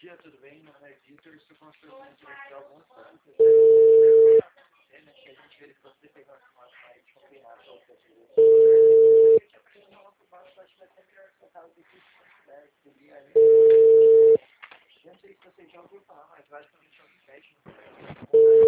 dia, tudo bem? Meu nome é Vitor, sou consultor de alguns pontos. A gente verificou se você pegou uma informação de combinar com o seu serviço. Eu não sei se você já ouviu falar, mas basicamente é um teste.